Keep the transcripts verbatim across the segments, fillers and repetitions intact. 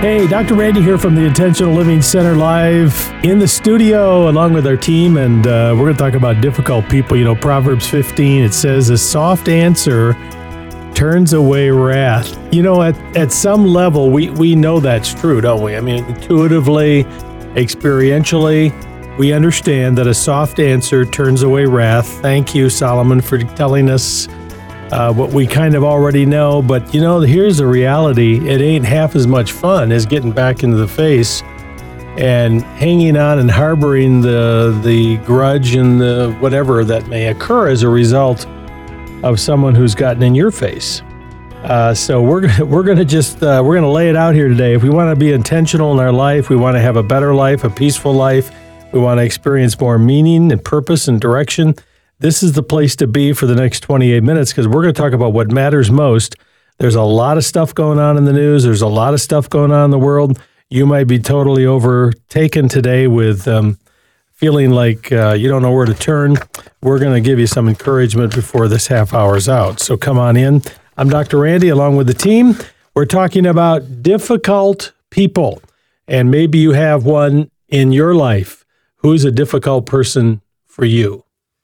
Hey, Doctor Randy here from the Intentional Living Center live in the studio along with our team, and uh, we're going to talk about difficult people. You know, Proverbs fifteen, it says, a soft answer turns away wrath. You know, at, at some level, we, we know that's true, don't we? I mean, intuitively, experientially, we understand that a soft answer turns away wrath. Thank you, Solomon, for telling us Uh, what we kind of already know, but you know, here's the reality. It ain't half as much fun as getting back into the face and hanging on and harboring the the grudge and the whatever that may occur as a result of someone who's gotten in your face. Uh, so we're we're gonna just uh, we're gonna lay it out here today. If we want to be intentional in our life, we want to have a better life, a peaceful life. We want to experience more meaning and purpose and direction. This is the place to be for the next twenty-eight minutes, because we're going to talk about what matters most. There's a lot of stuff going on in the news. There's a lot of stuff going on in the world. You might be totally overtaken today with um, feeling like uh, you don't know where to turn. We're going to give you some encouragement before this half hour's out. So come on in. I'm Doctor Randy along with the team. We're talking about difficult people, and maybe you have one in your life. Who's a difficult person for you?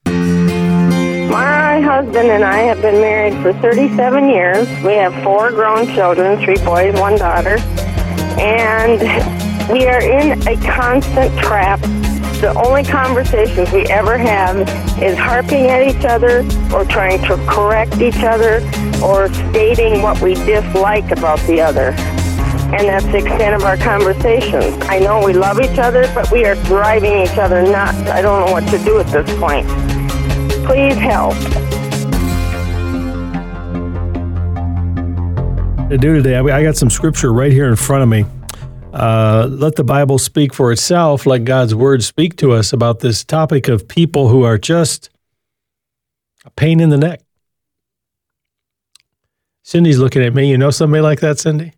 My husband and I have been married for thirty-seven years. We have four grown children, three boys, one daughter, and we are in a constant trap. The only conversations we ever have is harping at each other or trying to correct each other or stating what we dislike about the other. And that's the extent of our conversations. I know we love each other, but we are driving each other nuts. I don't know what to do at this point. Please help. To do today, I got some scripture right here in front of me. Uh, let the Bible speak for itself. Let God's word speak to us about this topic of people who are just a pain in the neck. Cindy's looking at me. You know somebody like that, Cindy?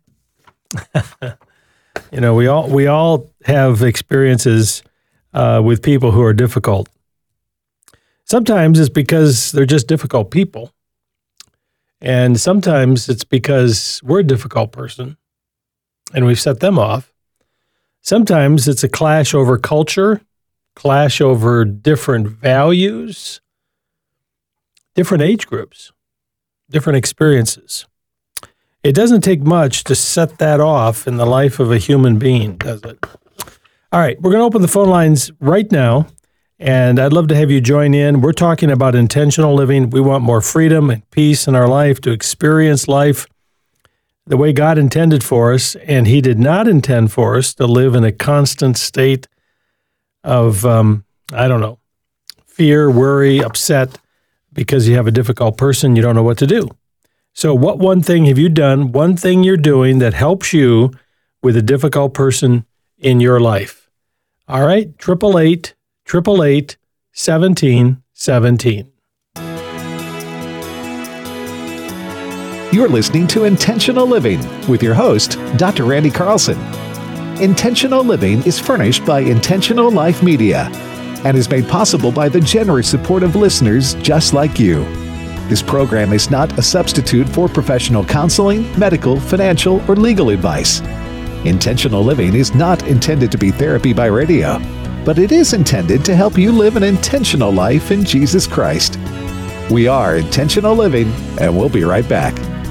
You know, we all we all have experiences uh, with people who are difficult. Sometimes it's because they're just difficult people. And sometimes it's because we're a difficult person and we've set them off. Sometimes it's a clash over culture, clash over different values, different age groups, different experiences. It doesn't take much to set that off in the life of a human being, does it? All right, we're going to open the phone lines right now. And I'd love to have you join in. We're talking about intentional living. We want more freedom and peace in our life, to experience life the way God intended for us. And he did not intend for us to live in a constant state of, um, I don't know, fear, worry, upset, because you have a difficult person, you don't know what to do. So what one thing have you done, one thing you're doing that helps you with a difficult person in your life? All right, triple eight. Triple eight seventeen seventeen. You're listening to Intentional Living with your host, Doctor Randy Carlson. Intentional Living is furnished by Intentional Life Media and is made possible by the generous support of listeners just like you. This program is not a substitute for professional counseling, medical, financial, or legal advice. Intentional Living is not intended to be therapy by radio, but it is intended to help you live an intentional life in Jesus Christ. We are Intentional Living, and we'll be right back.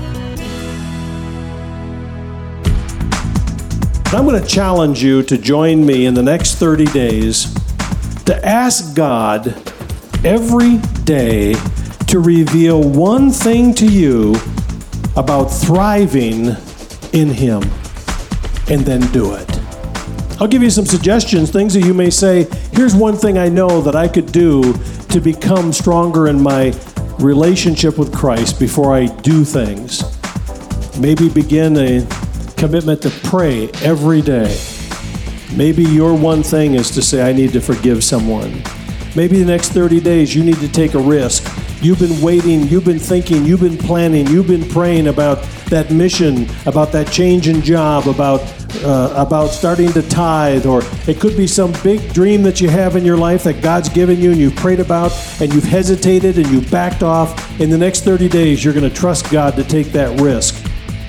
I'm going to challenge you to join me in the next thirty days to ask God every day to reveal one thing to you about thriving in Him, and then do it. I'll give you some suggestions, things that you may say, here's one thing I know that I could do to become stronger in my relationship with Christ before I do things. Maybe begin a commitment to pray every day. Maybe your one thing is to say, I need to forgive someone. Maybe the next thirty days you need to take a risk. You've been waiting, you've been thinking, you've been planning, you've been praying about that mission, about that change in job, about uh, about starting to tithe, or it could be some big dream that you have in your life that God's given you and you've prayed about and you've hesitated and you've backed off. In the next thirty days, you're going to trust God to take that risk.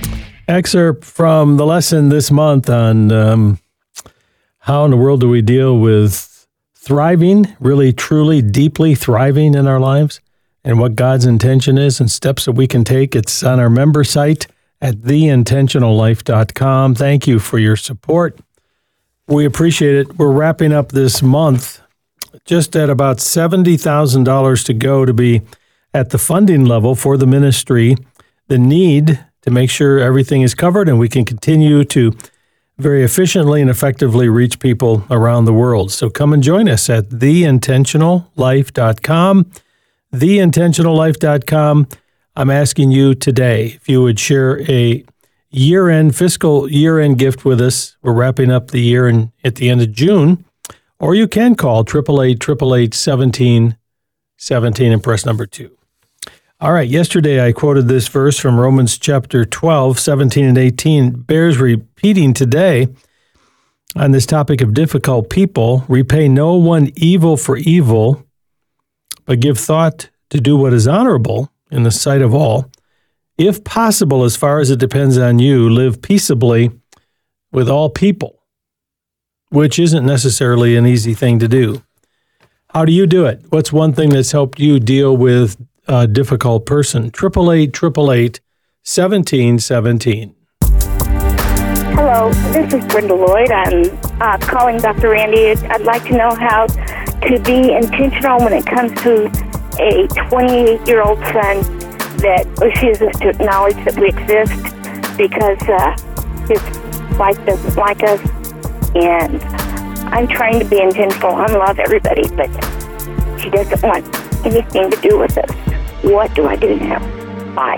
excerpt from the lesson this month on um, how in the world do we deal with thriving, really, truly, deeply thriving in our lives, and what God's intention is and steps that we can take. It's on our member site at the intentional life dot com. Thank you for your support. We appreciate it. We're wrapping up this month just at about seventy thousand dollars to go to be at the funding level for the ministry, the need to make sure everything is covered and we can continue to very efficiently and effectively reach people around the world. So come and join us at the intentional life dot com. the intentional life dot com. I'm asking you today if you would share a year-end, fiscal year-end gift with us. We're wrapping up the year in, at the end of June. Or you can call eight eight eight, eight eight eight, seventeen seventeen and press number two. All right, yesterday I quoted this verse from Romans chapter twelve, seventeen and eighteen. Bears repeating today on this topic of difficult people. Repay no one evil for evil, but give thought to do what is honorable in the sight of all. If possible, as far as it depends on you, live peaceably with all people, which isn't necessarily an easy thing to do. How do you do it? What's one thing that's helped you deal with a difficult person? eight eight eight, eight eight eight, seventeen seventeen. Hello, this is Brenda Lloyd. I'm uh, calling Doctor Randy. I'd like to know how to be intentional when it comes to a twenty-eight-year-old son that refuses to acknowledge that we exist because uh, his wife doesn't like us. And I'm trying to be intentional and love everybody, but she doesn't want anything to do with us. What do I do now? Bye.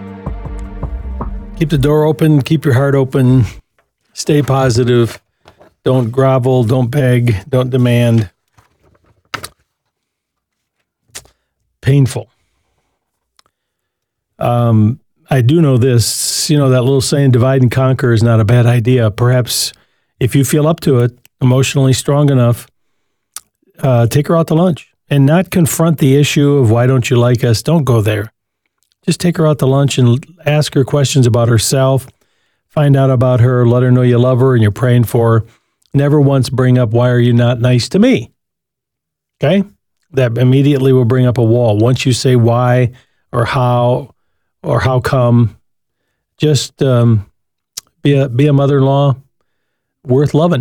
Keep the door open. Keep your heart open. Stay positive. Don't grovel. Don't beg. Don't demand. Painful. Um, I do know this. You know, that little saying, divide and conquer, is not a bad idea. Perhaps if you feel up to it, emotionally strong enough, uh, take her out to lunch and not confront the issue of why don't you like us. Don't go there. Just take her out to lunch and ask her questions about herself. Find out about her. Let her know you love her and you're praying for her. Never once bring up, why are you not nice to me? Okay? That immediately will bring up a wall. Once you say why or how or how come, just um, be a be a mother-in-law worth loving.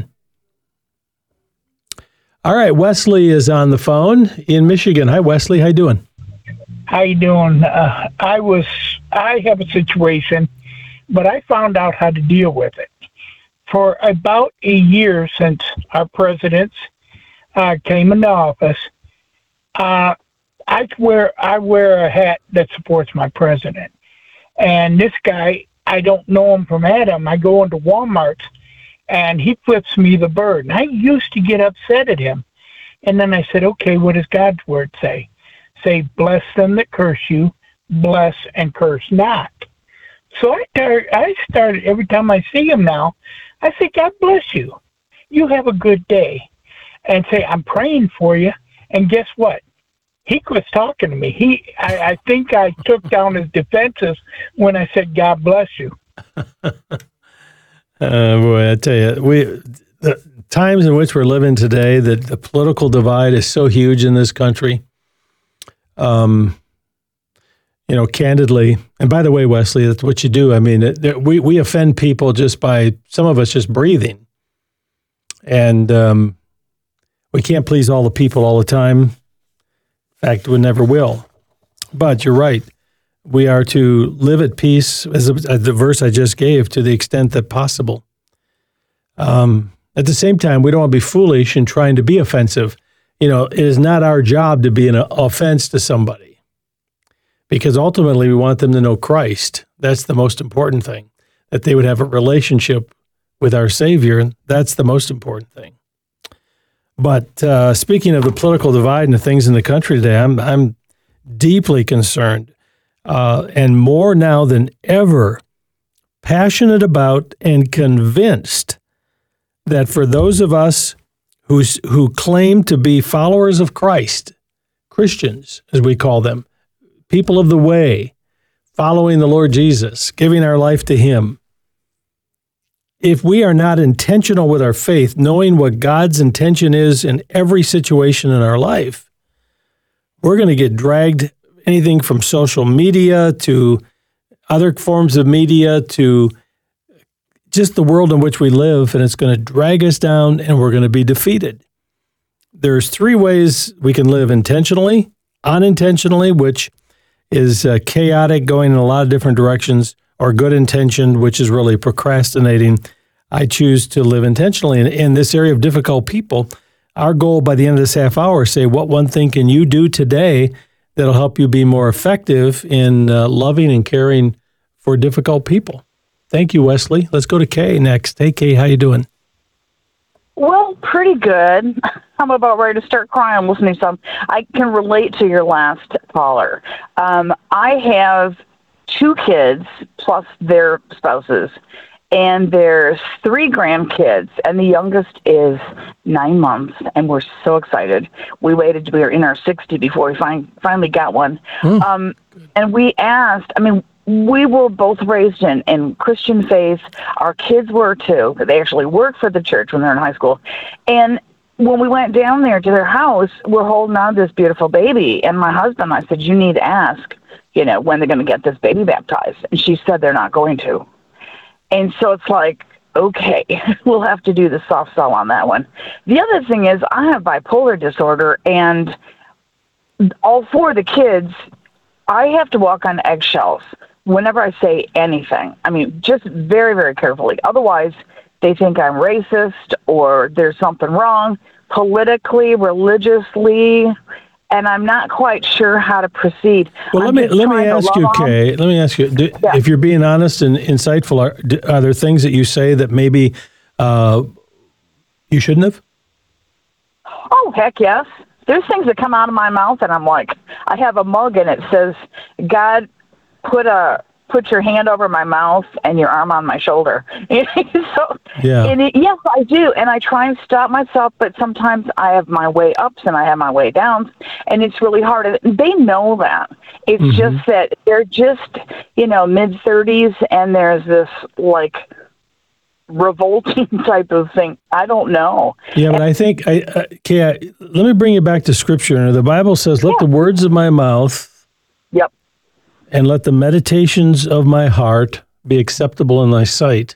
All right, Wesley is on the phone in Michigan. Hi, Wesley. How you doing? How you doing? Uh, I was. I have a situation, but I found out how to deal with it. For about a year since our presidents uh, came into office, uh, I wear I wear a hat that supports my president. And this guy, I don't know him from Adam. I go into Walmart, and he flips me the bird. And I used to get upset at him. And then I said, okay, what does God's word say? Say, bless them that curse you, bless and curse not. So I started, I started every time I see him now, I say, God bless you. You have a good day. And say, I'm praying for you. And guess what? He quits talking to me. He, I, I think I took down his defenses when I said, God bless you. Uh, boy, I tell you, we the times in which we're living today, that the political divide is so huge in this country. Um, you know, candidly, and by the way, Wesley, that's what you do. I mean, it, it, we we offend people just by some of us just breathing, and um, we can't please all the people all the time. In fact, we never will. But you're right. We are to live at peace, as the verse I just gave, to the extent that possible. Um, at the same time, we don't want to be foolish in trying to be offensive. You know, it is not our job to be an offense to somebody, because ultimately we want them to know Christ. That's the most important thing, that they would have a relationship with our Savior, and that's the most important thing. But uh, speaking of the political divide and the things in the country today, I'm I'm deeply concerned. Uh, and more now than ever, passionate about and convinced that for those of us who's, who claim to be followers of Christ, Christians, as we call them, people of the way, following the Lord Jesus, giving our life to Him, if we are not intentional with our faith, knowing what God's intention is in every situation in our life, we're going to get dragged, anything from social media to other forms of media to just the world in which we live, and it's going to drag us down and we're going to be defeated. There's three ways we can live: intentionally, unintentionally, which is uh, chaotic, going in a lot of different directions, or good intentioned, which is really procrastinating. I choose to live intentionally. And in this area of difficult people, our goal by the end of this half hour is say, what one thing can you do today that'll help you be more effective in uh, loving and caring for difficult people? Thank you, Wesley. Let's go to Kay next. Hey, Kay, how you doing? Well, pretty good. I'm about ready to start crying listening to some. I can relate to your last caller. Um, I have two kids plus their spouses, and there's three grandkids, and the youngest is nine months, and we're so excited. We waited till we were in our sixties before we find, finally got one. Mm. Um, and we asked, I mean, we were both raised in, in Christian faith. Our kids were too. They actually worked for the church when they were in high school. And when we went down there to their house, we're holding on to this beautiful baby. And my husband, I said, you need to ask, you know, when they're going to get this baby baptized. And she said they're not going to. And so it's like, okay, we'll have to do the soft sell on that one. The other thing is I have bipolar disorder, and all four of the kids, I have to walk on eggshells whenever I say anything. I mean, just very, very carefully. Otherwise, they think I'm racist or there's something wrong politically, religiously, and I'm not quite sure how to proceed. Well, let I'm me let me ask you, Kay. Let me ask you, do, yeah. if you're being honest and insightful, are, are there things that you say that maybe uh, you shouldn't have? Oh, heck yes. There's things that come out of my mouth, and I'm like, I have a mug, and it says, God, put a put your hand over my mouth and your arm on my shoulder. so, yeah. And it, yes, I do, and I try and stop myself, but sometimes I have my way ups and I have my way downs, and it's really hard. And they know that. It's mm-hmm. just that they're just, you know, mid-thirties, and there's this, like, revolting type of thing. I don't know. Yeah, but I think, I, uh, Kay, I, let me bring you back to Scripture. The Bible says, let yeah. the words of my mouth yep. and let the meditations of my heart be acceptable in thy sight.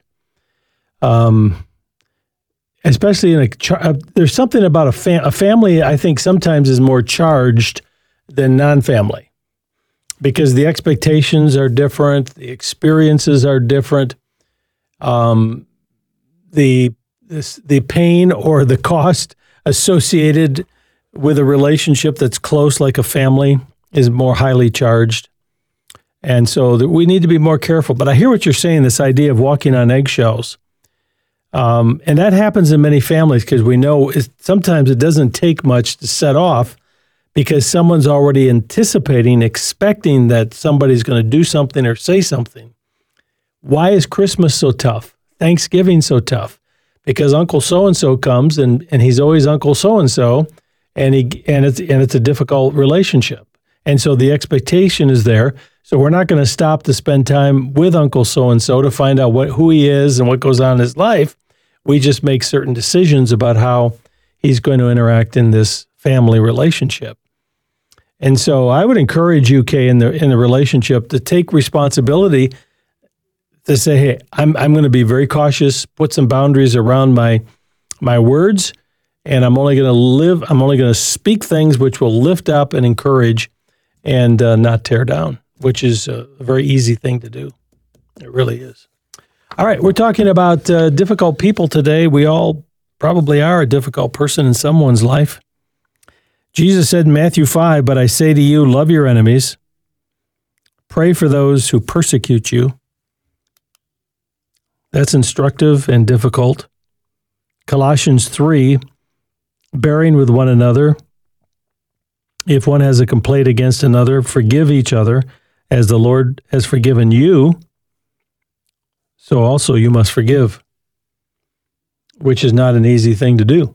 Um, especially in a, char- uh, there's something about a, fam- a family, I think sometimes is more charged than non-family because the expectations are different, the experiences are different. Um, the this, the pain or the cost associated with a relationship that's close like a family is more highly charged. And so that we need to be more careful. But I hear what you're saying, this idea of walking on eggshells. Um, and that happens in many families because we know it, sometimes it doesn't take much to set off because someone's already anticipating, expecting that somebody's going to do something or say something. Why is Christmas so tough? Thanksgiving so tough? Because Uncle so-and-so comes and, and he's always Uncle so-and-so and he and it's and it's a difficult relationship. And so the expectation is there. So we're not going to stop to spend time with Uncle so-and-so to find out what who he is and what goes on in his life. We just make certain decisions about how he's going to interact in this family relationship. And so I would encourage you, Kay, in the in the relationship to take responsibility to say, hey, I'm I'm going to be very cautious, put some boundaries around my my words, and I'm only going to live, I'm only going to speak things which will lift up and encourage and uh, not tear down, which is a very easy thing to do. It really is. All right, we're talking about uh, difficult people today. We all probably are a difficult person in someone's life. Jesus said in Matthew five, but I say to you, love your enemies, pray for those who persecute you. That's instructive and difficult. Colossians three, bearing with one another. If one has a complaint against another, forgive each other as the Lord has forgiven you. So also you must forgive, which is not an easy thing to do.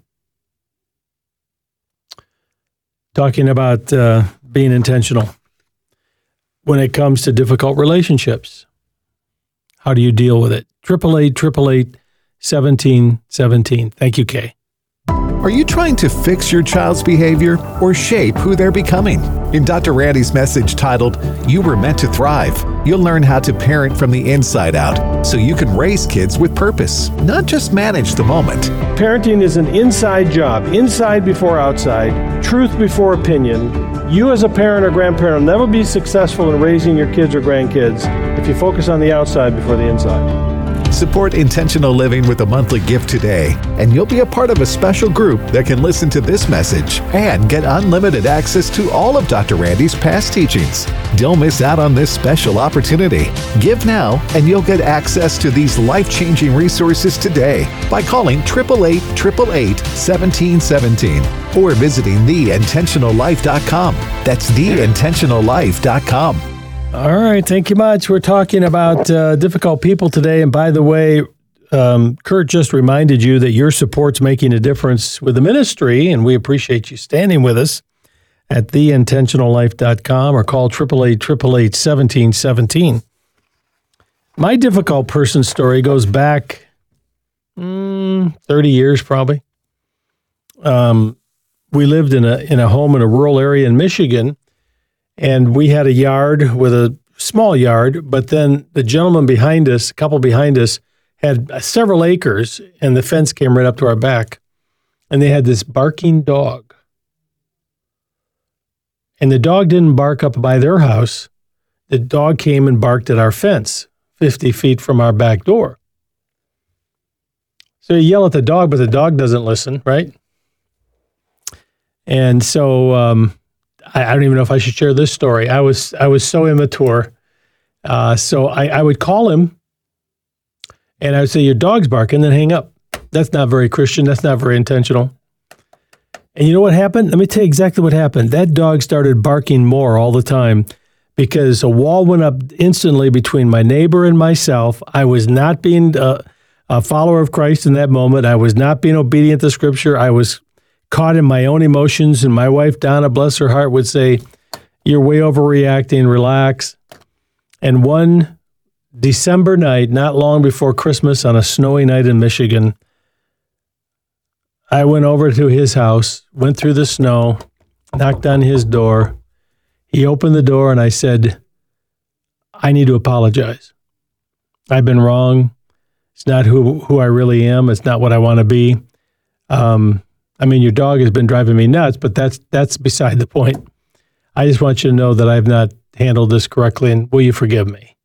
Talking about uh, being intentional when it comes to difficult relationships. How do you deal with it? Triple eight, triple eight, seventeen seventeen. Thank you, Kay. Are you trying to fix your child's behavior or shape who they're becoming? In Doctor Randy's message titled, You Were Meant to Thrive, you'll learn how to parent from the inside out so you can raise kids with purpose, not just manage the moment. Parenting is an inside job, inside before outside, truth before opinion. You as a parent or grandparent will never be successful in raising your kids or grandkids if you focus on the outside before the inside. Support Intentional Living with a monthly gift today, and you'll be a part of a special group that can listen to this message and get unlimited access to all of Doctor Randy's past teachings. Don't miss out on this special opportunity. Give now, and you'll get access to these life-changing resources today by calling eight eight eight, eight eight eight, one seven one seven or visiting the intentional life dot com. That's the intentional life dot com. All right. Thank you much. We're talking about uh, difficult people today. And by the way, um, Kurt just reminded you that your support's making a difference with the ministry, and we appreciate you standing with us at the intentional life dot com or call eight eight eight, eight eight eight, one seven one seven. My difficult person story goes back mm, thirty years probably. Um, we lived in a in a home in a rural area in Michigan. And we had a yard with a small yard, but then the gentleman behind us, a couple behind us, had several acres, and the fence came right up to our back. And they had this barking dog. And the dog didn't bark up by their house. The dog came and barked at our fence, fifty feet from our back door. So you yell at the dog, but the dog doesn't listen, right? And so... Um, I don't even know if I should share this story. I was I was so immature. Uh, so I, I would call him and I would say, your dog's barking, then hang up. That's not very Christian. That's not very intentional. And you know what happened? Let me tell you exactly what happened. That dog started barking more all the time because a wall went up instantly between my neighbor and myself. I was not being a, a follower of Christ in that moment. I was not being obedient to Scripture. I was caught in my own emotions, and my wife, Donna, bless her heart, would say, you're way overreacting, relax. And one December night, not long before Christmas, on a snowy night in Michigan, I went over to his house, went through the snow, knocked on his door. He opened the door, and I said, I need to apologize. I've been wrong. It's not who, who I really am. It's not what I want to be. Um... I mean, your dog has been driving me nuts, but that's that's beside the point. I just want you to know that I've not handled this correctly, and will you forgive me?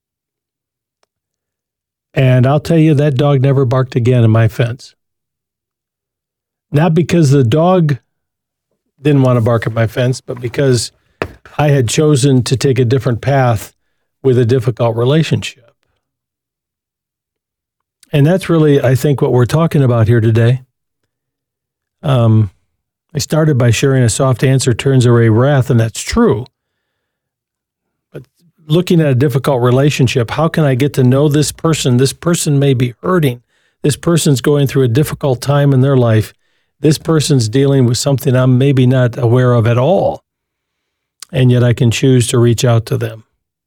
And I'll tell you, that dog never barked again in my fence. Not because the dog didn't want to bark at my fence, but because I had chosen to take a different path with a difficult relationship. And that's really, I think, what we're talking about here today. Um, I started by sharing a soft answer turns away wrath, and that's true. But looking at a difficult relationship, how can I get to know this person? This person may be hurting. This person's going through a difficult time in their life. This person's dealing with something I'm maybe not aware of at all. And yet I can choose to reach out to them.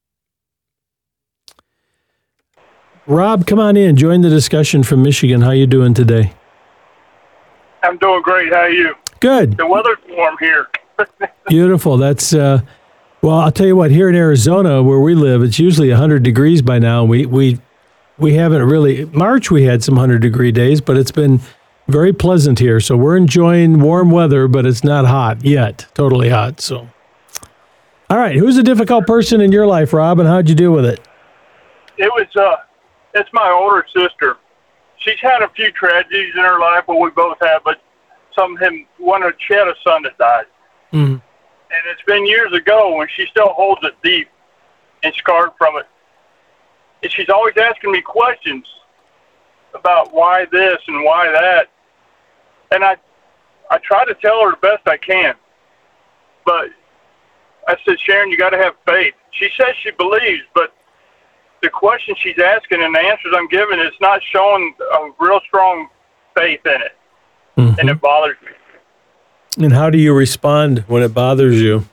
Rob, come on in. Join the discussion from Michigan. How you doing today? I'm doing great. How are you? Good. The weather's warm here. Beautiful. That's, uh, well, I'll tell you what, here in Arizona where we live, it's usually one hundred degrees by now. We we we haven't really, March we had some one hundred degree days, but it's been very pleasant here. So we're enjoying warm weather, but it's not hot yet, totally hot. So, all right, who's a difficult person in your life, Rob, and how'd you deal with it? It was, uh, it's my older sister. She's had a few tragedies in her life, but we both have, but some of him, one of she had a son that died. Mm-hmm. And it's been years ago, and she still holds it deep and scarred from it. And she's always asking me questions about why this and why that. And I I try to tell her the best I can. But I said, Sharon, you got to have faith. She says she believes, but the questions she's asking and the answers I'm giving is not showing a real strong faith in it. Mm-hmm. And it bothers me. And how do you respond when it bothers you?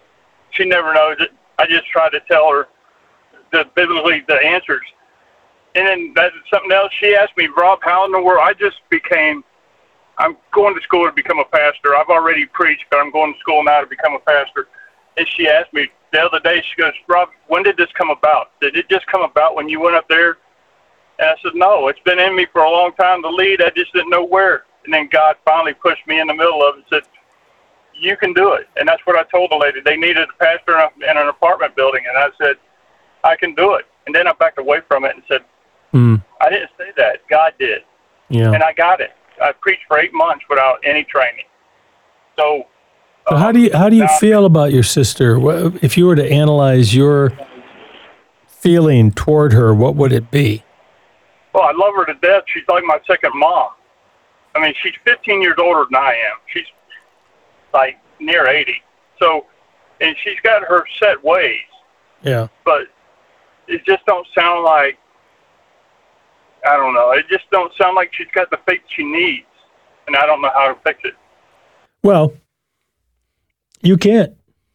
She never knows it. I just try to tell her the biblically the answers. And then that's something else. She asked me, Rob, how in the world? I just became, I'm going to school to become a pastor. I've already preached, but I'm going to school now to become a pastor. And she asked me the other day, she goes, Rob, when did this come about? Did it just come about when you went up there? And I said, no, it's been in me for a long time to lead. I just didn't know where. And then God finally pushed me in the middle of it and said, you can do it. And that's what I told the lady. They needed a pastor in an apartment building. And I said, I can do it. And then I backed away from it and said, mm. I didn't say that. God did. Yeah. And I got it. I preached for eight months without any training. So, so um, how do you how do you now, feel about your sister? If you were to analyze your feeling toward her, what would it be? Well, I love her to death. She's like my second mom. I mean, she's fifteen years older than I am. She's like near eighty. So, and she's got her set ways. Yeah. But it just don't sound like, I don't know, it just don't sound like she's got the faith she needs. And I don't know how to fix it. Well, you can't.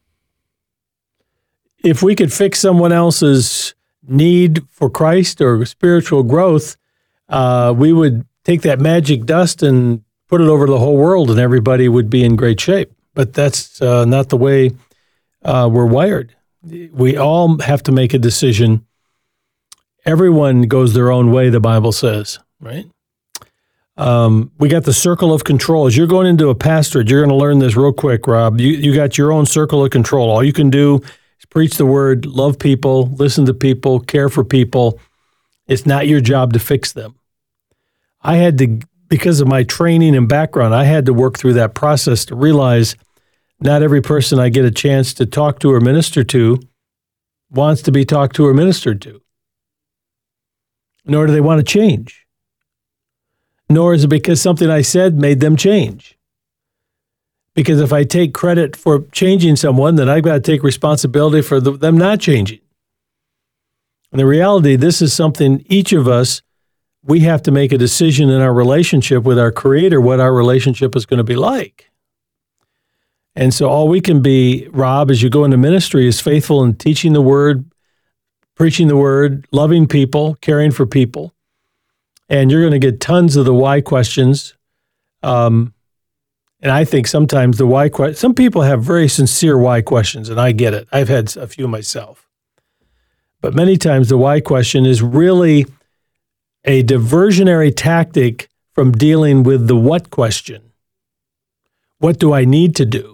If we could fix someone else's need for Christ or spiritual growth, uh, we would take that magic dust and put it over the whole world and everybody would be in great shape. But that's uh, not the way uh, we're wired. We all have to make a decision. Everyone goes their own way, the Bible says, right? Um, we got the circle of control. As you're going into a pastorate, you're going to learn this real quick, Rob. You, you got your own circle of control. All you can do is preach the word, love people, listen to people, care for people. It's not your job to fix them. I had to, because of my training and background, I had to work through that process to realize not every person I get a chance to talk to or minister to wants to be talked to or ministered to. Nor do they want to change. Nor is it because something I said made them change. Because if I take credit for changing someone, then I've got to take responsibility for the, them not changing. And the reality, this is something each of us, we have to make a decision in our relationship with our Creator, what our relationship is going to be like. And so all we can be, Rob, as you go into ministry, is faithful in teaching the word, preaching the word, loving people, caring for people. And you're going to get tons of the why questions. Um, and I think sometimes the why questions, some people have very sincere why questions, and I get it. I've had a few myself. But many times the why question is really a diversionary tactic from dealing with the what question. What do I need to do?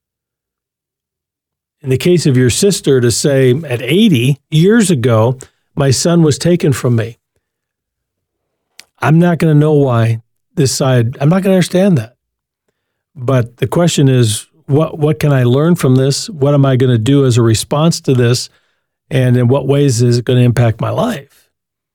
In the case of your sister, to say at eighty years ago, my son was taken from me. I'm not going to know why this side, I'm not going to understand that. But the question is, what what can I learn from this? What am I going to do as a response to this? And in what ways is it going to impact my life?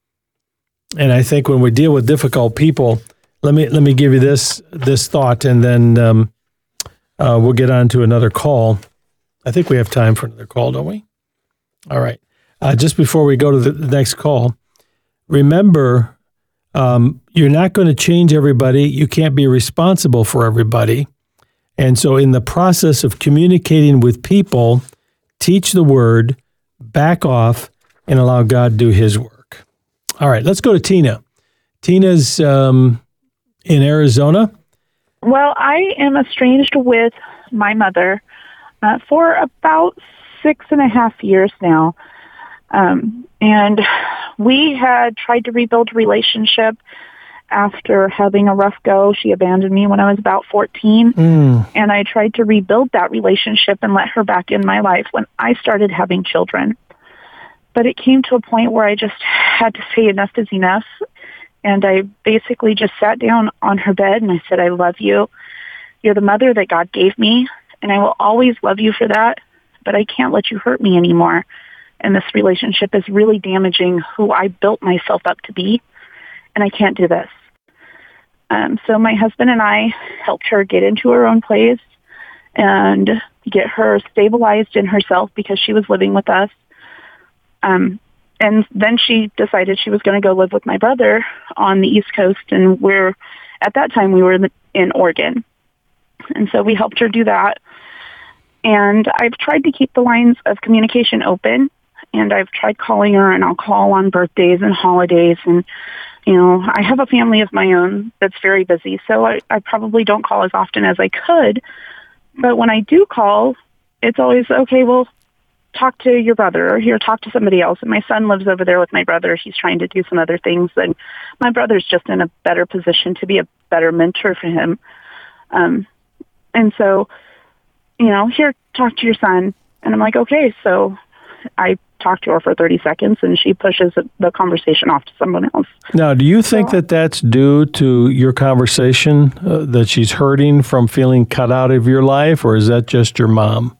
And I think when we deal with difficult people, let me let me give you this this thought, and then um, uh, we'll get on to another call. I think we have time for another call, don't we? All right. Uh, just before we go to the next call, remember, um, you're not going to change everybody. You can't be responsible for everybody. And so in the process of communicating with people, teach the word, back off, and allow God to do his work. All right, let's go to Tina. Tina's um, in Arizona. Well, I am estranged with my mother uh, for about six and a half years now. Um, and we had tried to rebuild a relationship after having a rough go. She abandoned me when I was about fourteen. Mm. And I tried to rebuild that relationship and let her back in my life when I started having children. But it came to a point where I just had to say enough is enough. And I basically just sat down on her bed and I said, I love you. You're the mother that God gave me, and I will always love you for that, but I can't let you hurt me anymore. And this relationship is really damaging who I built myself up to be, and I can't do this. Um, so my husband and I helped her get into her own place and get her stabilized in herself because she was living with us. Um, and then she decided she was going to go live with my brother on the East Coast, and we're, at that time, we were in, in Oregon. And so we helped her do that. And I've tried to keep the lines of communication open and I've tried calling her, and I'll call on birthdays and holidays. And, you know, I have a family of my own that's very busy, so I, I probably don't call as often as I could. But when I do call, it's always, okay, well, talk to your brother, or here, talk to somebody else. And my son lives over there with my brother. He's trying to do some other things, and my brother's just in a better position to be a better mentor for him. Um, and so, you know, here, talk to your son. And I'm like, okay. So I talk to her for thirty seconds, and she pushes the conversation off to someone else. Now, do you think so, that that's due to your conversation, uh, that she's hurting from feeling cut out of your life, or is that just your mom?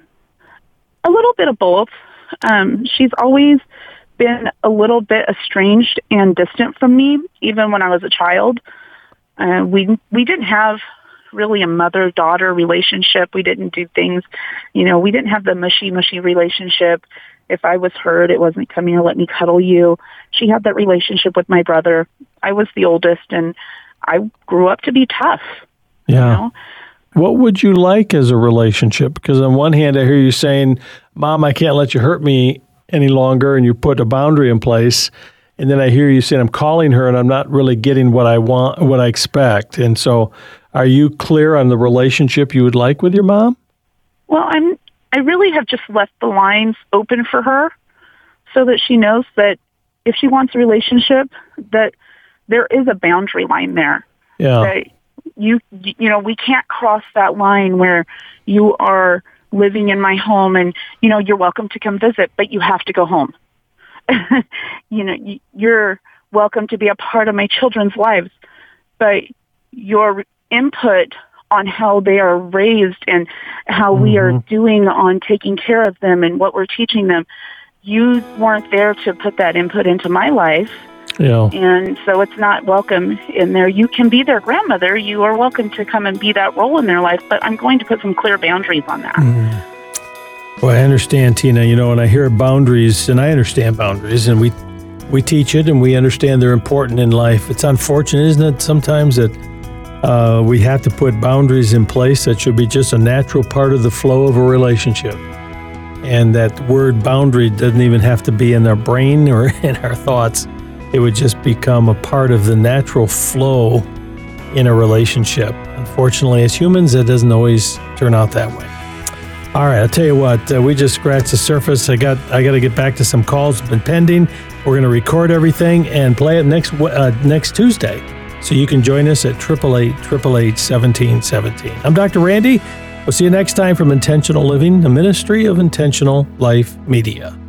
A little bit of both. Um, she's always been a little bit estranged and distant from me, even when I was a child. Uh, we we didn't have really a mother-daughter relationship. We didn't do things, you know, we didn't have the mushy-mushy relationship. If I was hurt, it wasn't come here, let me cuddle you. She had that relationship with my brother. I was the oldest, and I grew up to be tough. Yeah. You know? What would you like as a relationship? Because on one hand, I hear you saying, Mom, I can't let you hurt me any longer, and you put a boundary in place. And then I hear you saying, I'm calling her, and I'm not really getting what I want, what I expect. And so are you clear on the relationship you would like with your mom? Well, I'm, I really have just left the lines open for her so that she knows that if she wants a relationship, that there is a boundary line there. Yeah. That you, you know, we can't cross that line where you are living in my home and, you know, you're welcome to come visit, but you have to go home. You know, you're welcome to be a part of my children's lives, but your input on how they are raised and how mm-hmm. we are doing on taking care of them and what we're teaching them, you weren't there to put that input into my life. Yeah. And so it's not welcome in there. You can be their grandmother. You are welcome to come and be that role in their life, but I'm going to put some clear boundaries on that. Mm. Well, I understand, Tina, you know, when I hear boundaries, and I understand boundaries, and we we teach it and we understand they're important in life. It's unfortunate, isn't it, sometimes that uh, we have to put boundaries in place that should be just a natural part of the flow of a relationship. And that word boundary doesn't even have to be in our brain or in our thoughts. It would just become a part of the natural flow in a relationship. Unfortunately, as humans, it doesn't always turn out that way. All right, I'll tell you what, uh, we just scratched the surface. I got I got to get back to some calls that have been pending. We're going to record everything and play it next uh, next Tuesday. So you can join us at eight eight eight, eight eight eight, one seven one seven. I'm Doctor Randy. We'll see you next time from Intentional Living, the Ministry of Intentional Life Media.